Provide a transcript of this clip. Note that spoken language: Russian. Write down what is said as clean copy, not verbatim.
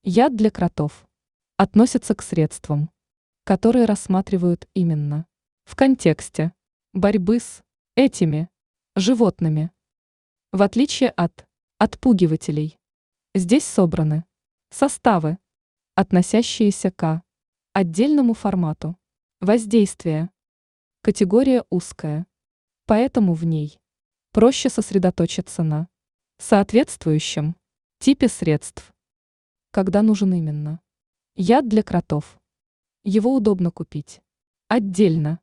Яд для кротов относится к средствам, которые рассматривают именно в контексте борьбы с этими животными. В отличие от отпугивателей, здесь собраны составы, относящиеся к отдельному формату воздействия. Категория узкая, поэтому в ней проще сосредоточиться на соответствующем типе средств. Когда нужен именно яд для кротов, его удобно купить отдельно